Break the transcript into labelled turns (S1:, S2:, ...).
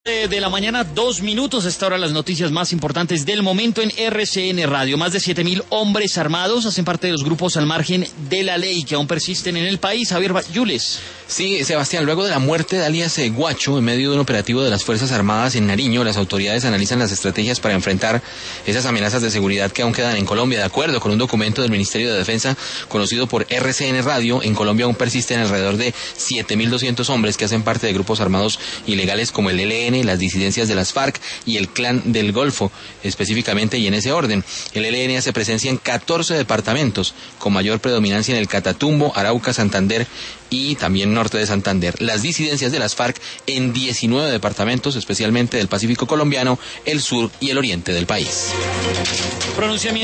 S1: De la mañana, 2 minutos. Hasta ahora las noticias más importantes del momento en RCN Radio. Más de 7.000 hombres armados hacen parte de los grupos al margen de la ley que aún persisten en el país. Javier Yules.
S2: Sí, Sebastián, luego de la muerte de alias Guacho, en medio de un operativo de las Fuerzas Armadas en Nariño, las autoridades analizan las estrategias para enfrentar esas amenazas de seguridad que aún quedan en Colombia. De acuerdo con un documento del Ministerio de Defensa conocido por RCN Radio, en Colombia aún persisten alrededor de 7.200 hombres que hacen parte de grupos armados ilegales como el ELN, las disidencias de las FARC y el Clan del Golfo, específicamente y en ese orden. El ELN hace presencia en 14 departamentos, con mayor predominancia en el Catatumbo, Arauca, Santander y también norte de Santander. Las disidencias de las FARC en 19 departamentos, especialmente del Pacífico colombiano, el sur y el oriente del país.